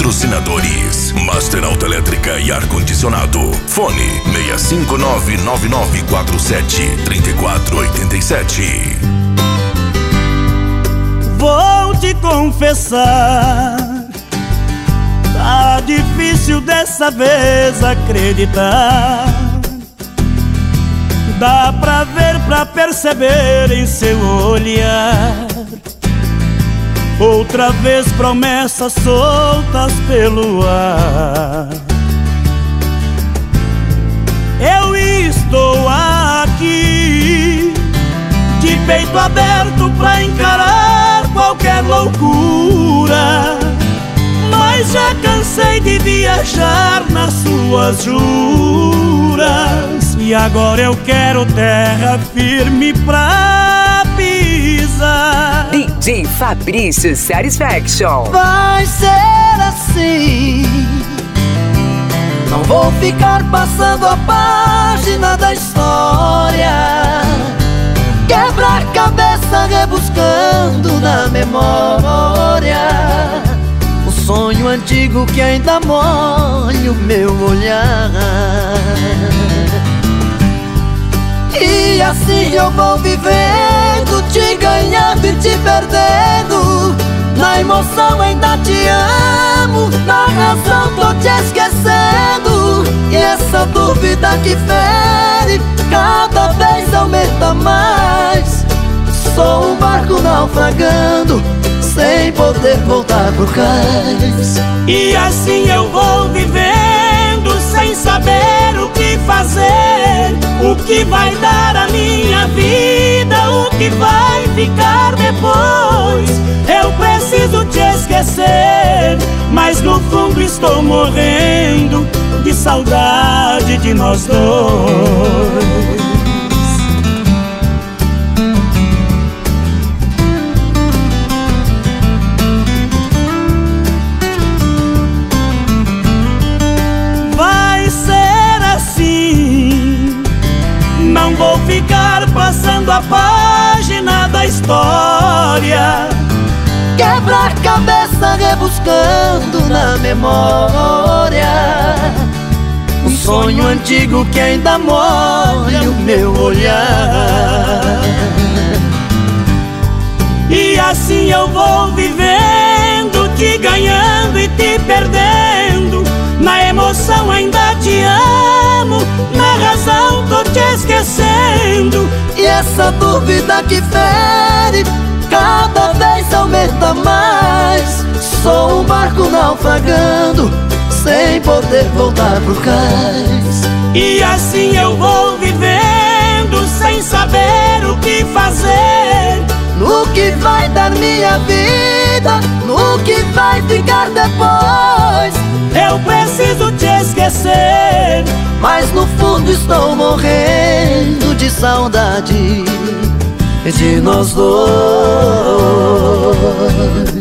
Patrocinadores: Master Autoelétrica e Ar-Condicionado. Fone 65999473487. Vou te confessar, tá difícil dessa vez acreditar. Dá pra ver, pra perceber em seu olhar. Outra vez promessas soltas pelo ar. Eu estou aqui, de peito aberto pra encarar qualquer loucura. Mas já cansei de viajar nas suas juras, e agora eu quero terra firme pra pisar. DJ Fabrício Satisfaction. Vai ser assim, não vou ficar passando a página da história. Quebra-cabeça rebuscando na memória, o sonho antigo que ainda molha o meu olhar. E assim eu vou vivendo, te ganhando e te perdendo. Na emoção ainda te amo, na razão tô te esquecendo. E essa dúvida que fere cada vez aumenta mais. Sou um barco naufragando, sem poder voltar pro cais. E assim eu vou vivendo, sem saber o que fazer. O que vai dar a minha vida, o que vai ficar depois. Eu preciso te esquecer, mas no fundo estou morrendo de saudade de nós dois. Não vou ficar passando a página da história. Quebra-cabeça rebuscando na memória, um sonho antigo que ainda molha o meu olhar. E assim eu vou vivendo, te ganhando e te perdendo. Na emoção ainda te amo, na razão tô te esquecendo. E essa dúvida que fere cada vez aumenta mais. Sou um barco naufragando, sem poder voltar pro cais. E assim eu vou vivendo, sem saber o que fazer. No que vai dar minha vida, no que vai ficar depois. Eu preciso te esquecer, mas no fundo estou morrendo de saudade de nós dois.